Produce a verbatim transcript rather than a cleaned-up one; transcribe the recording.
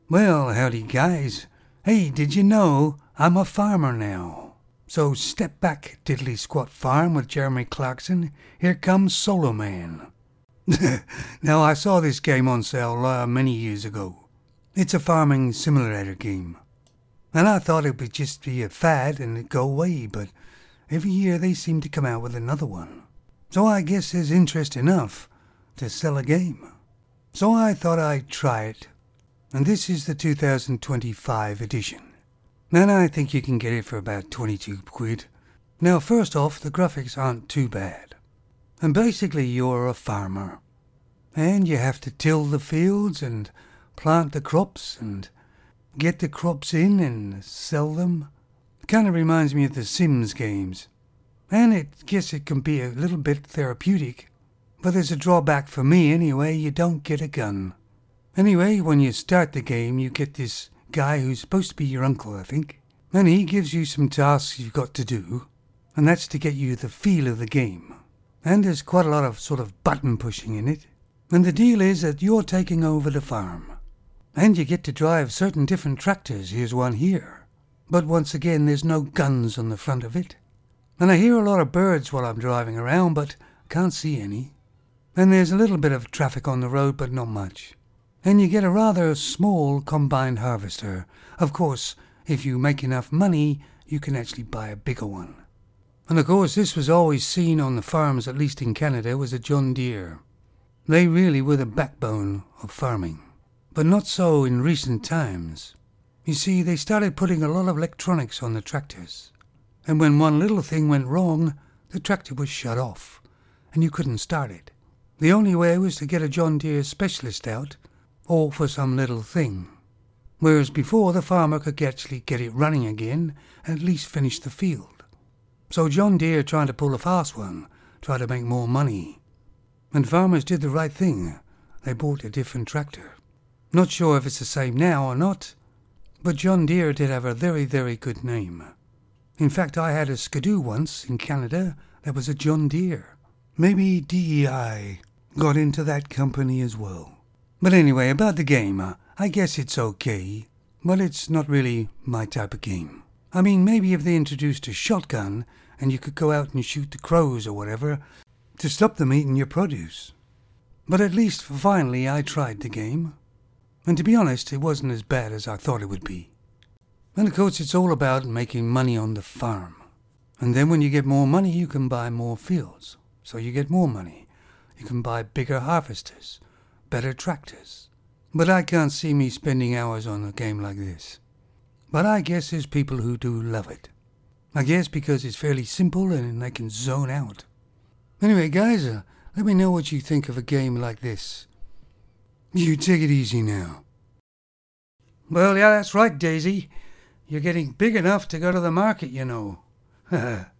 Well, howdy guys. Hey, did you know I'm a farmer now? So step back, Diddley Squat Farm with Jeremy Clarkson. Here comes Solo Man. Now, I saw this game on sale uh, many years ago. It's a farming simulator game. And I thought it would just be a fad and it'd go away, but every year they seem to come out with another one. So I guess there's interest enough to sell a game. So I thought I'd try it. And this is the two thousand twenty-five edition. And I think you can get it for about twenty-two quid. Now, first off, the graphics aren't too bad. And basically, you're a farmer. And you have to till the fields and plant the crops and get the crops in and sell them. It kind of reminds me of the Sims games. And I guess it can be a little bit therapeutic. But there's a drawback for me anyway, you don't get a gun. Anyway, when you start the game, you get this guy who's supposed to be your uncle, I think. And he gives you some tasks you've got to do. And that's to get you the feel of the game. And there's quite a lot of sort of button pushing in it. And the deal is that you're taking over the farm. And you get to drive certain different tractors. Here's one here. But once again, there's no guns on the front of it. And I hear a lot of birds while I'm driving around, but can't see any. And there's a little bit of traffic on the road, but not much. And you get a rather small combined harvester. Of course, if you make enough money, you can actually buy a bigger one. And of course, this was always seen on the farms, at least in Canada, was a John Deere. They really were the backbone of farming. But not so in recent times. You see, they started putting a lot of electronics on the tractors. And when one little thing went wrong, the tractor was shut off, and you couldn't start it. The only way was to get a John Deere specialist out, or for some little thing. Whereas before, the farmer could actually get it running again and at least finish the field. So John Deere, trying to pull a fast one, tried to make more money. And farmers did the right thing. They bought a different tractor. Not sure if it's the same now or not, but John Deere did have a very, very good name. In fact, I had a Skidoo once in Canada that was a John Deere. Maybe D E I got into that company as well. But anyway, about the game, uh, I guess it's okay, but it's not really my type of game. I mean, maybe if they introduced a shotgun and you could go out and shoot the crows or whatever to stop them eating your produce. But at least finally I tried the game. And to be honest, it wasn't as bad as I thought it would be. And of course, it's all about making money on the farm. And then when you get more money, you can buy more fields. So you get more money. You can buy bigger harvesters. Better tractors. But I can't see me spending hours on a game like this. But I guess there's people who do love it. I guess because it's fairly simple and they can zone out. Anyway, guys, uh, let me know what you think of a game like this. You take it easy now. Well, yeah, that's right, Daisy. You're getting big enough to go to the market, you know.